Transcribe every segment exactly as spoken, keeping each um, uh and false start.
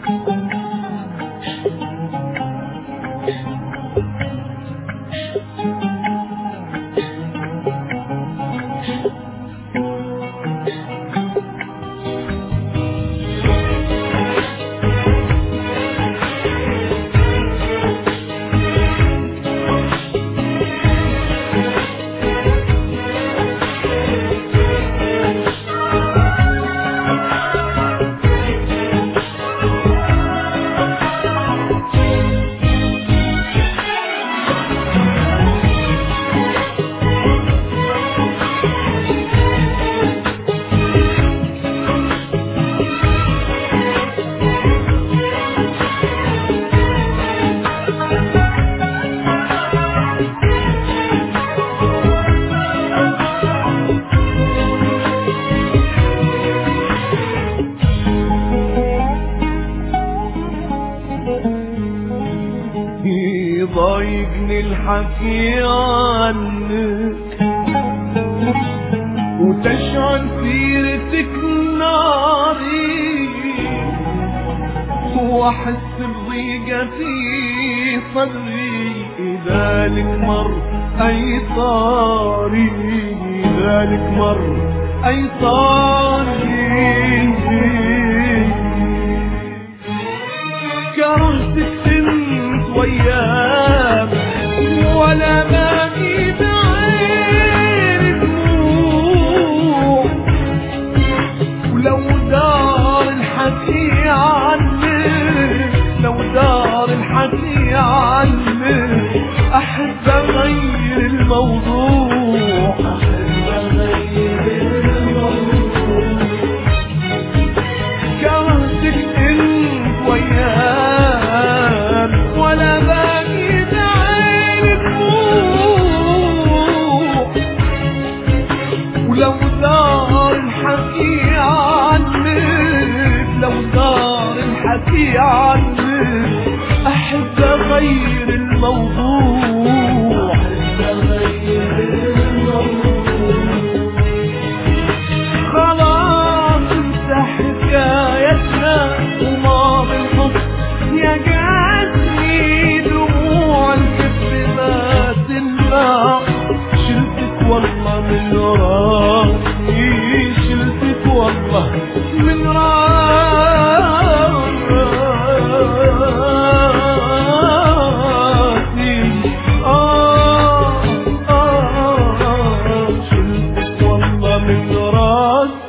ضايقني الحكي عنك وتشعل سيرتك ناري، واحس بضيقة في صدري اذا لك مر اي طاري، اذا لك مر اي طاري. كرهتك انت وياك ولا باقي بعين دموع، ولو دار الحكي عنك، لو دار الحكي عنك احب اغير الموضوع، احب اغير الموضوع. كرهتك انت وياك ولا باقي بعين دموع، ولو دار الحكي عنك، لو دار الحكي عنك احب اغير الموضوع، احب اغير الموضوع. خلاص انسى حكايتنا وماضي الحب يا جاتني دموع الكذب ما تنفع، شلتك والله من راسي، شلتك والله من راسي. آه آه آه شلتك والله من راسي.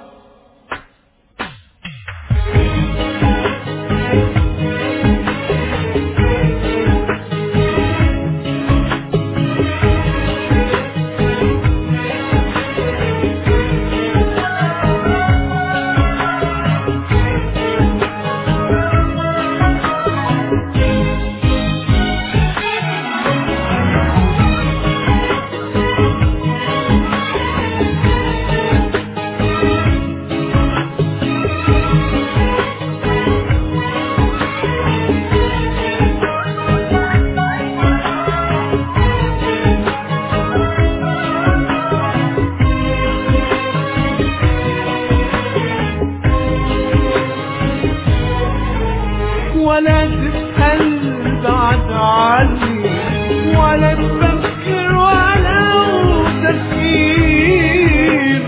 ولا تسأل بعد عني ولا تفكر ولو تفكير،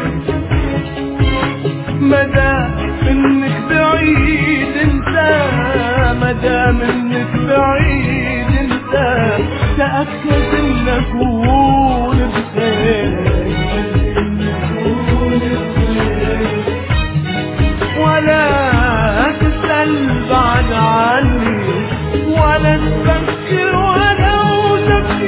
مدام انك بعيد انت، مدام انك بعيد انت تأكد ان اكون بخير، ولا تسأل بعد عني ولا تفكر ولو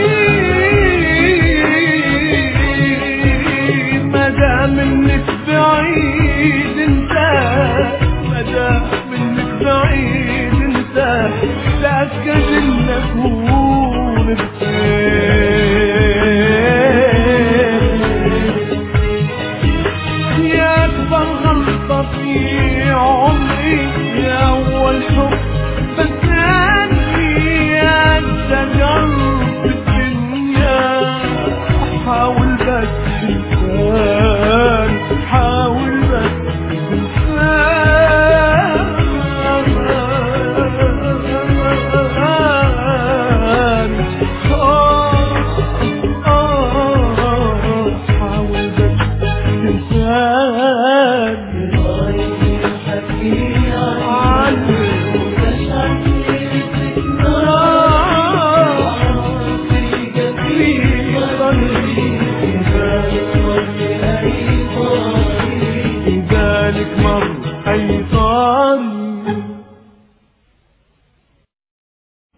تفكير، مدام انك بعيد انت، مدام انك بعيد انت تأكد ان اكون بخير.